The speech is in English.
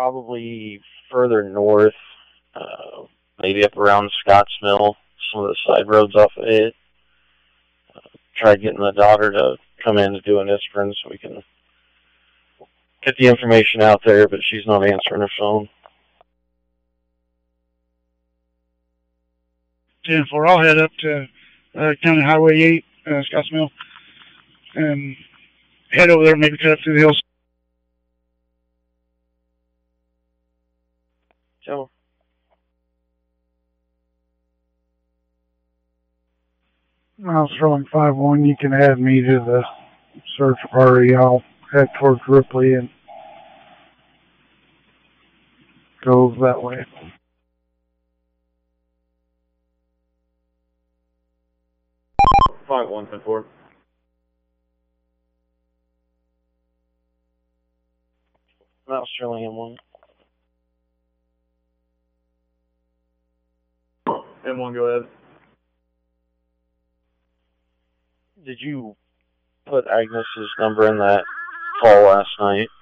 probably further north, maybe up around Scotts Mill, some of the side roads off of it. Tried getting the daughter to come in to do an ISPRIN so we can get the information out there, but she's not answering her phone. 10-4, I'll head up to County Highway 8, Scotts Mill, and head over there, maybe cut up through the hills. So, I'll throwing 5-1. You can add me to the search party. I'll head towards Ripley and go that way. Flight 154. Mount Sterling M1. M1, go ahead. Did you put Agnes's number in that call last night?